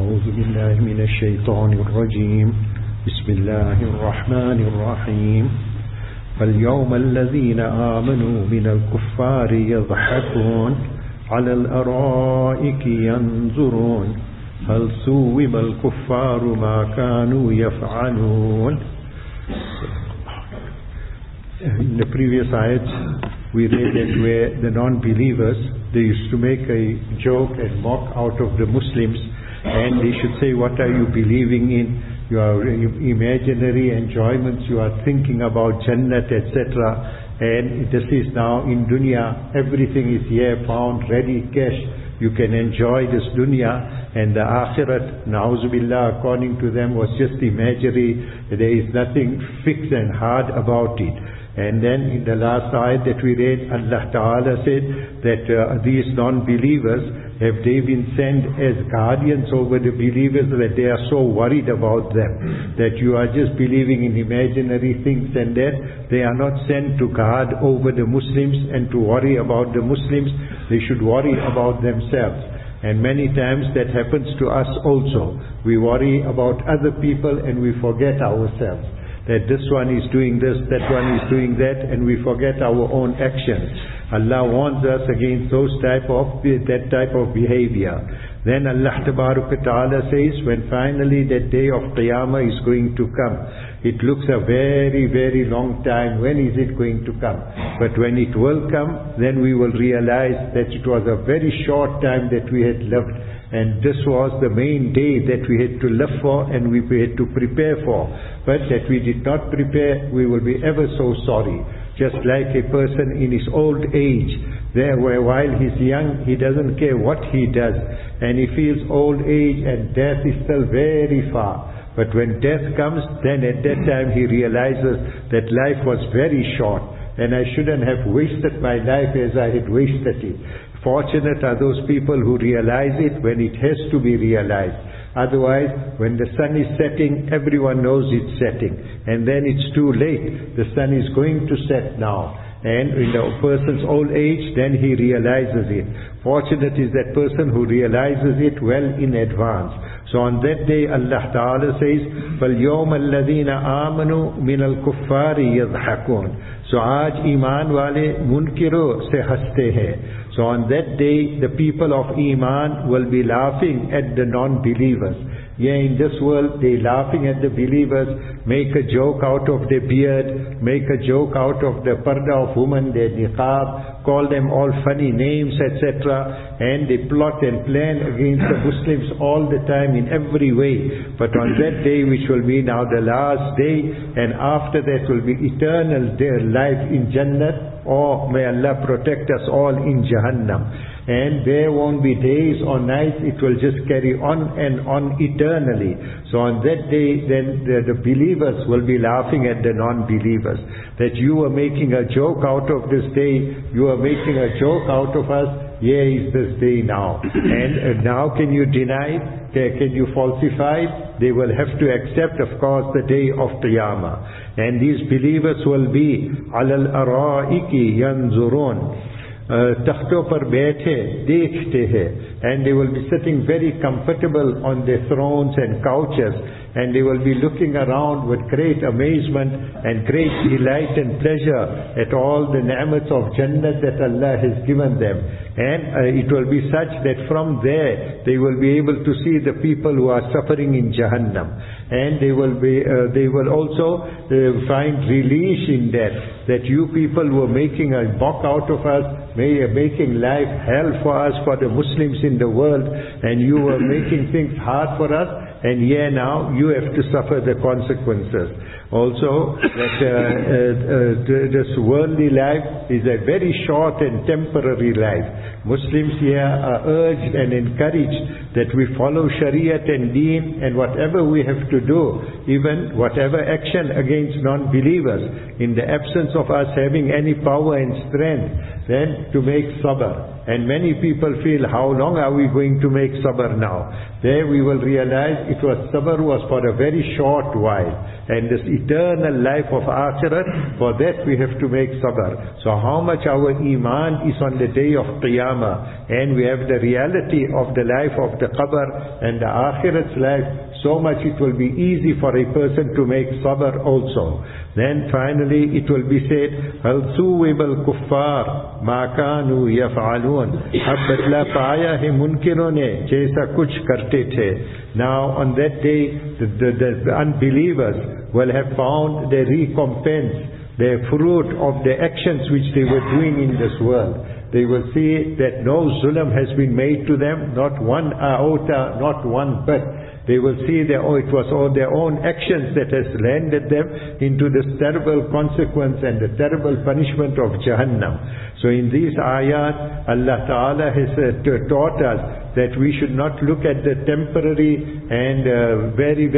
أعوذ بالله من الشيطان الرجيم بسم الله الرحمن الرحيم فاليوم الذين آمنوا من الكفار يضحكون على الأرائك ينظرون هل ثوب الكفار ما كانوا يفعلون. In the previous ayats we read that where the non-believers, they used to make a joke and mock out of the Muslims, and they should say, what are you believing in? Your imaginary enjoyments, you are thinking about Jannat, etc. And this is now in dunya, everything is here found ready, cash. You can enjoy this dunya, and the akhirat, na'uzubillah, according to them, was just imaginary. There is nothing fixed and hard about it. And then in the last ayat that we read, Allah Ta'ala said that these non-believers, have they been sent as guardians over the believers, that they are so worried about them, that you are just believing in imaginary things, and that they are not sent to guard over the Muslims and to worry about the Muslims. They should worry about themselves. And many times that happens to us also. We worry about other people and we forget ourselves. That this one is doing this, that one is doing that, and we forget our own actions. Allah warns us against that type of behavior. Then Allah Ta'ala says, when finally that day of Qiyamah is going to come, it looks a very, very long time. When is it going to come? But when it will come, then we will realize that it was a very short time that we had lived. And this was the main day that we had to live for and we had to prepare for. But that we did not prepare, we will be ever so sorry. Just like a person in his old age, where while he's young, he doesn't care what he does. And he feels old age and death is still very far. But when death comes, then at that time he realizes that life was very short. And I shouldn't have wasted my life as I had wasted it. Fortunate are those people who realize it when it has to be realized. Otherwise, when the sun is setting, everyone knows it's setting. And then it's too late. The sun is going to set now. And in the person's old age, then he realizes it. Fortunate is that person who realizes it well in advance. So on that day, Allah Ta'ala says, فَالْيَوْمَ الَّذِينَ آمَنُوا مِنَ الْكُفَّارِ يَضْحَكُونَ. So aaj iman wale munkiro se haste hai. So on that day, the people of Iman will be laughing at the non-believers. Yeah, in this world, they laughing at the believers, make a joke out of their beard, make a joke out of the parda of women, their niqab, call them all funny names, etc. And they plot and plan against the Muslims all the time in every way. But on that day, which will be now the last day, and after that will be eternal life in Jannat, or may Allah protect us all in Jahannam. And there won't be days or nights, it will just carry on and on eternally. So on that day, then the believers will be laughing at the non-believers. That you were making a joke out of this day, you are making a joke out of us, here is this day now. And now can you deny it? Can you falsify it? They will have to accept, of course, the day of Qiyamah. And these believers will be عَلَى الْأَرَائِكِ يَنْظُرُونَ. takhto par baithe dekhte hai, and they will be sitting very comfortable on their thrones and couches, and they will be looking around with great amazement and great delight and pleasure at all the ni'mats of Jannah that Allah has given them. And it will be such that from there they will be able to see the people who are suffering in Jahannam, and they will also find relief in that you people were making a mock out of us, making life hell for us, for the Muslims in the world, and you were making things hard for us, and here now you have to suffer the consequences. Also, that this worldly life is a very short and temporary life. Muslims here are urged and encouraged that we follow Shariat and Deen, and whatever we have to do, even whatever action against non-believers, in the absence of us having any power and strength, then to make sabr. And many people feel, how long are we going to make sabr now? There we will realize it was sabr was for a very short while. And this eternal life of akhirat, for that we have to make sabr. So how much our iman is on the day of Qiyamah, and we have the reality of the life of the qabr and the akhirat's life, so much it will be easy for a person to make sabr also. Then finally it will be said, Hal suwib al-kuffar ma kanu yaf'alun. Ab badla paya hai munkiron ne jaisa kuch karte the. Now on that day the unbelievers will have found their recompense, their fruit of the actions which they were doing in this world. They will see that no zulm has been made to them, not one iota, not one bit. They will see that, it was all their own actions that has landed them into this terrible consequence and the terrible punishment of Jahannam. So in these ayat, Allah Ta'ala has taught us that we should not look at the temporary and very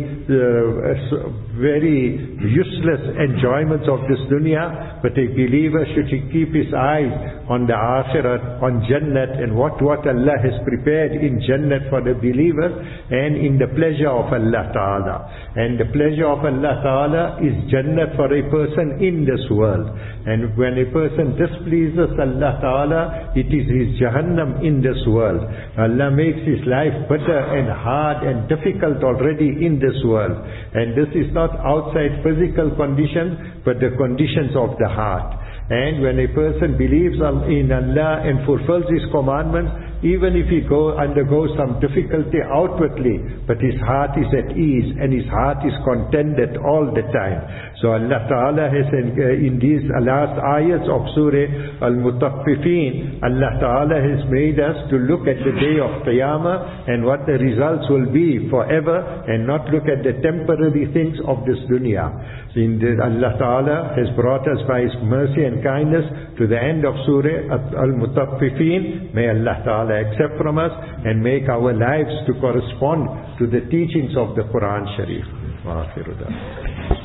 useless enjoyments of this dunya, but a believer should keep his eyes on the akhirat, on Jannat, and what Allah has prepared in Jannat for the believer, and in the pleasure of Allah Ta'ala. And the pleasure of Allah Ta'ala is Jannat for a person in this world. And when a person displeases Allah Ta'ala, it is his Jahannam in this world. Allah makes his life bitter and hard and difficult already in this world. And this is not outside physical conditions, but the conditions of the heart. And when a person believes in Allah and fulfills His commandments, even if he undergoes some difficulty outwardly, but his heart is at ease and his heart is contented all the time. So Allah Ta'ala has in these last ayats of Surah Al-Mutaffifin, Allah Ta'ala has made us to look at the day of Qiyamah and what the results will be forever, and not look at the temporary things of this dunya. So Allah Ta'ala has brought us by His mercy and kindness to the end of Surah Al-Mutaffifin. May Allah Ta'ala accept from us and make our lives to correspond to the teachings of the Quran Sharif.